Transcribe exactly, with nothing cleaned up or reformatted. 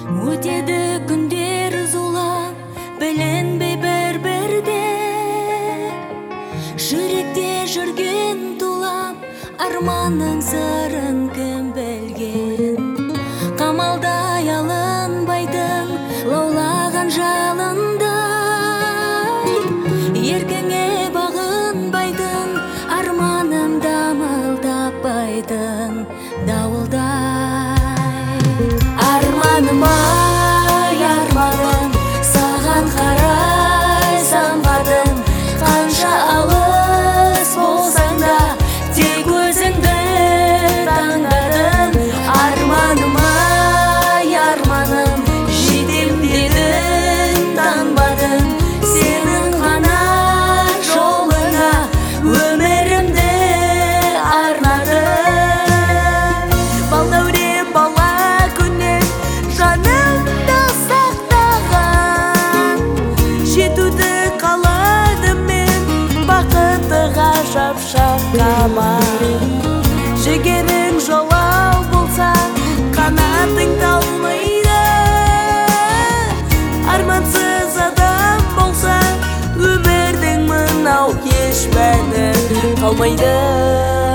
Өтеді күндер зулап, білінбей бір-бірде. Жүректе жүрген тулап, арманның сырын кім білген. Қамалдай алынбайтын, лаулаған жалындай. Еркіңе бағынбайтын, арманым дамылдаппайтын дауылдай. Арманым ай, арманым, саған қарай самғадым. Қанша алыс болсаң да, тек өзіңді таңдадым. Арманым ай, арманым, жетем дедің танбадым. Сенің ғана жолыңа өмірімді арнадым. Балдәуре бала күннен жанымда сақтаған, жетуді қаладым мен бақытыға шапшақ қаман. Жігерің жолау болса, қанатың талмайды. Армансыз адам болса, өмірдің мынау еш мәні қалмайды.